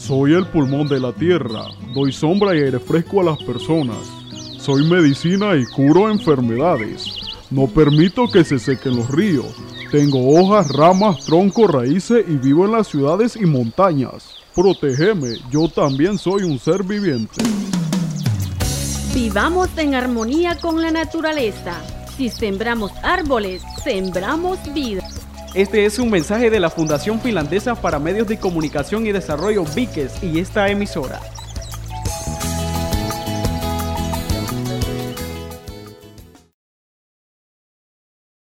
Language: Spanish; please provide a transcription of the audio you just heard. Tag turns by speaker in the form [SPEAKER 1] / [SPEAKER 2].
[SPEAKER 1] Soy el pulmón de la tierra, doy sombra y aire fresco a las personas. Soy medicina y curo enfermedades. No permito que se sequen los ríos. Tengo hojas, ramas, troncos, raíces y vivo en las ciudades y montañas. Protégeme, yo también soy un ser viviente.
[SPEAKER 2] Vivamos en armonía con la naturaleza. Si sembramos árboles, sembramos vida.
[SPEAKER 3] Este es un mensaje de la Fundación Finlandesa para Medios de Comunicación y Desarrollo, VIKES, y esta emisora.